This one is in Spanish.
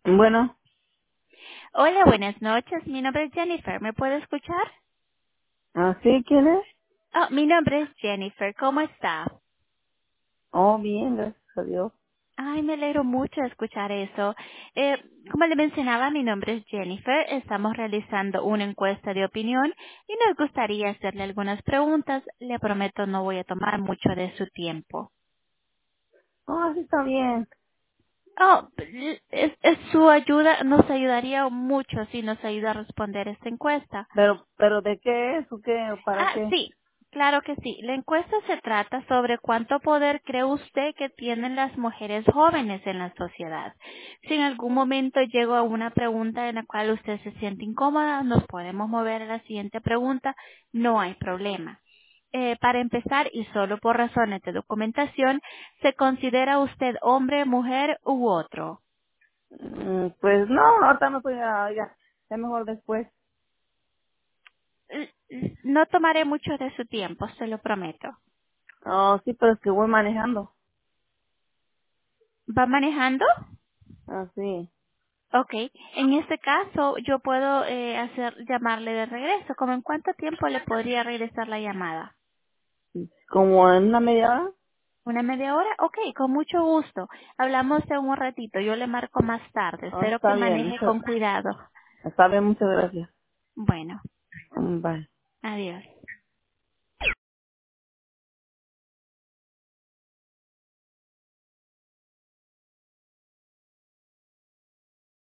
Bueno, Hola, buenas noches. Mi nombre es Jennifer. ¿Me puede escuchar? ¿así quién es? Oh, mi nombre es Jennifer. ¿Cómo está? Oh, bien, gracias a Dios. Ay, me alegro mucho de escuchar eso. Como le mencionaba, mi nombre es Jennifer. Estamos realizando una encuesta de opinión y nos gustaría hacerle algunas preguntas. Le prometo no voy a tomar mucho de su tiempo. Oh, sí está bien. Oh, es su ayuda, nos ayudaría mucho si nos ayuda a responder esta encuesta. Pero ¿de qué es o qué o para Ah, qué? sí, claro que sí. La encuesta se trata sobre cuánto poder cree usted que tienen las mujeres jóvenes en la sociedad. Si en algún momento llego a una pregunta en la cual usted se siente incómoda, nos podemos mover a la siguiente pregunta, no hay problema. Para empezar, y solo por razones de documentación, ¿se considera usted hombre, mujer u otro? Pues no, ahorita no estoy, ya, es mejor después. No tomaré mucho de su tiempo, se lo prometo. Oh, sí, pero es que voy manejando. ¿Va manejando? Así, Ok, en este caso yo puedo llamarle de regreso. ¿Cómo en cuánto tiempo le podría regresar la llamada? como en una media hora. ¿Una media hora? Ok, con mucho gusto. Hablamos en un ratito. Yo le marco más tarde. Oh, Espero que está bien, maneje con cuidado. está bien, muchas gracias. Bueno, Bye. adiós.